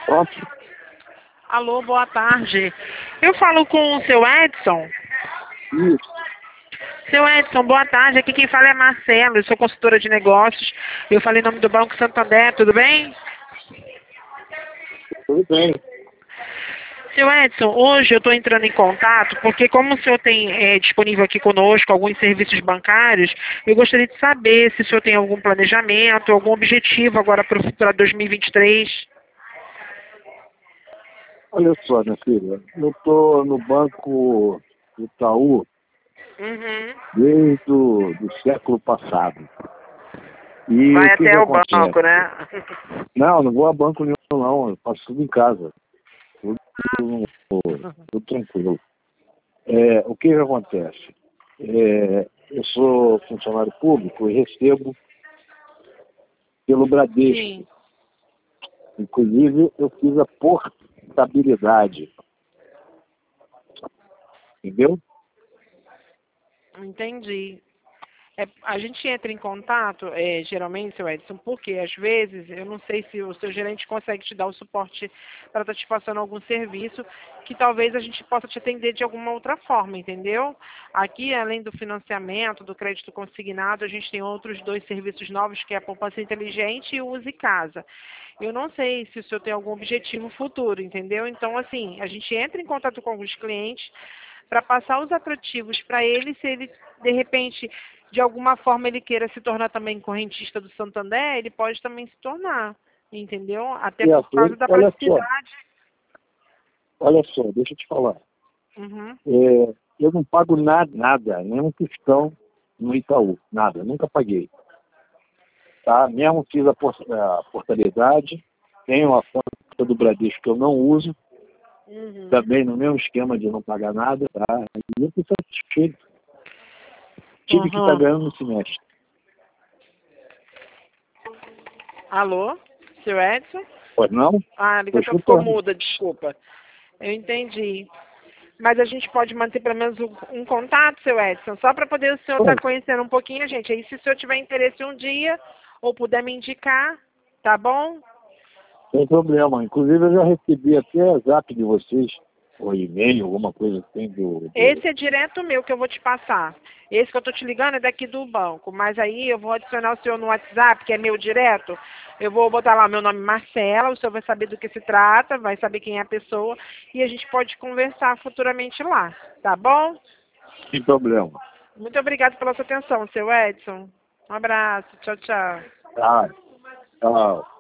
Pronto. Alô, boa tarde. Eu falo com o seu Edson. Isso, Seu Edson, boa tarde. Aqui quem fala é Marcelo. Eu sou consultora de negócios. Eu falei em nome do Banco Santander, tudo bem? tudo bem. Seu Edson, hoje eu estou entrando em contato porque como o senhor tem disponível aqui conosco alguns serviços bancários, eu gostaria de saber se o senhor tem algum planejamento, algum objetivo agora para 2023. Olha só, minha filha, eu estou no Banco Itaú Uhum. desde do século passado. E o Vai que até o acontece? banco, né? Não vou a banco nenhum, não. Eu faço tudo em casa. Tudo tranquilo. O que acontece? Eu sou funcionário público e recebo pelo Bradesco. Sim, Inclusive, eu fiz a portabilidade. Entendeu? entendi. A gente entra em contato, geralmente, seu Edson, porque às vezes, eu não sei se o seu gerente consegue te dar o suporte para estar te passando algum serviço que talvez a gente possa te atender de alguma outra forma, entendeu? Aqui, além do financiamento, do crédito consignado, a gente tem outros dois serviços novos, que é a poupança inteligente e o Use Casa. Eu não sei se o senhor tem algum objetivo futuro, entendeu? Então, assim, a gente entra em contato com alguns clientes para passar os atrativos para ele, se ele, de repente, de alguma forma ele queira se tornar também correntista do Santander, ele pode também se tornar, entendeu? Até por causa da praticidade. Olha só, deixa eu te falar. Uhum. Eu não pago nada, nenhum tostão no Itaú, nada, nunca paguei. Tá? Mesmo fiz a portabilidade, tenho a conta do Bradesco que eu não uso, Uhum. também no mesmo esquema de não pagar nada, tá? E eu estou satisfeito. Tive que estar Uhum. ganhando no semestre. Alô? Seu Edson? Pois não? Ah, a Estou ligação ficou escutando. muda, desculpa. Eu entendi. Mas a gente pode manter pelo menos um contato, seu Edson, só para poder o senhor estar conhecendo um pouquinho a gente. Aí, se o senhor tiver interesse um dia, ou puder me indicar, tá bom? Sem problema. Inclusive, eu já recebi até zap de vocês, ou e-mail, alguma coisa assim Esse é direto meu que eu vou te passar. Esse que eu tô te ligando é daqui do banco. Mas aí eu vou adicionar o senhor no WhatsApp, que é meu direto. Eu vou botar lá meu nome Marcela, o senhor vai saber do que se trata, vai saber quem é a pessoa. E a gente pode conversar futuramente lá. Tá bom? Sem problema. Muito obrigada pela sua atenção, seu Edson. Um abraço. Tchau, tchau. Tá. Tchau.